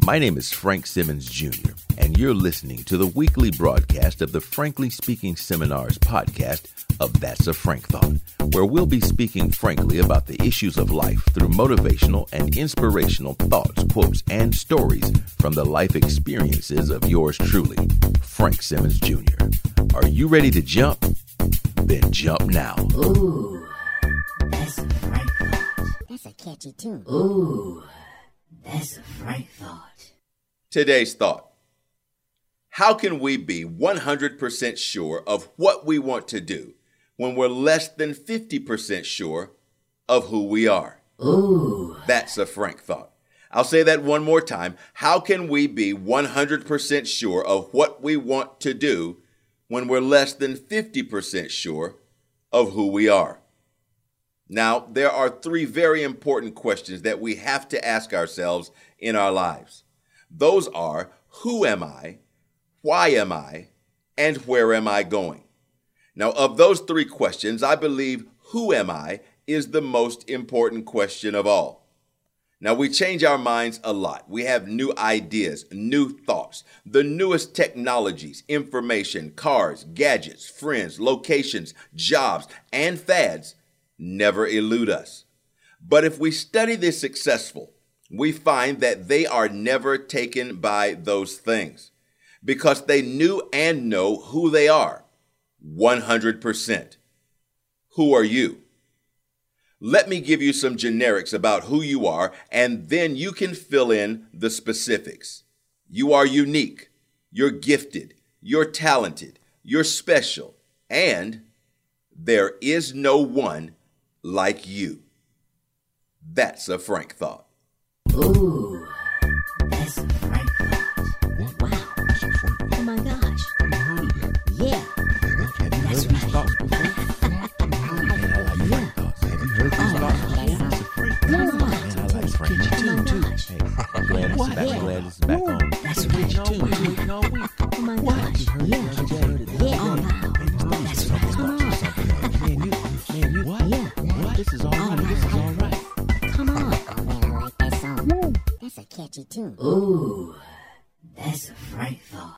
My name is Frank Simmons Jr., and you're listening to the weekly broadcast of the Frankly Speaking Seminars podcast of That's a Frank Thought, where we'll be speaking frankly about the issues of life through motivational and inspirational thoughts, quotes, and stories from the life experiences of yours truly, Frank Simmons Jr. Are you ready to jump? Then jump now. Ooh, that's a Frank Thought. That's a catchy tune. Ooh, that's a Frank Thought. Today's thought: how can we be 100% sure of what we want to do when we're less than 50% sure of who we are? Ooh. That's a Frank Thought. I'll say that one more time. How can we be 100% sure of what we want to do when we're less than 50% sure of who we are? Now, there are three very important questions that we have to ask ourselves in our lives. Those are: who am I? Why am I? And where am I going? Now, of those three questions, I believe who am I is the most important question of all. Now, we change our minds a lot. We have new ideas, new thoughts, the newest technologies, information, cars, gadgets, friends, locations, jobs, and fads never elude us. But if we study the successful, we find that they are never taken by those things because they knew and know who they are 100%. Who are you? Let me give you some generics about who you are, and then you can fill in the specifics. You are unique, you're gifted, you're talented, you're special, and there is no one like you. That's a Frank Thought. Ooh, that's a Frank Thought. Wow. That's a Frank Thought. Oh my gosh. I've heard of that. Yeah. Have you That's heard these right. thoughts before? I've heard of that. I like Frank Thoughts. Have you heard these thoughts before? yeah. That's a Frank Yeah. Thought. Man, I like Frank Oh Thoughts. my gosh. Hey, I'm glad this is back. I'm glad this is back on. That's right. Oh my gosh. Yeah. Yeah. Oh wow. That's right. Come on. Yeah. This is all right. This is all right. Come on. Oh man, I like that song. That's a catchy tune. Ooh, that's a Frank Thought.